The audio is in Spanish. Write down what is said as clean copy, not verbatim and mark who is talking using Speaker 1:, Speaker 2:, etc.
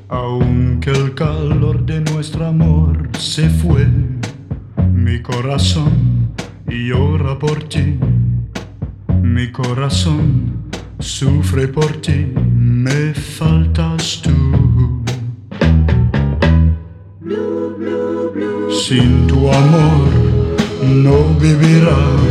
Speaker 1: Aunque el calor de nuestro amor se fue, mi corazón llora por ti, mi corazón sufre por ti, me faltas tú. Sin tu amor no vivirá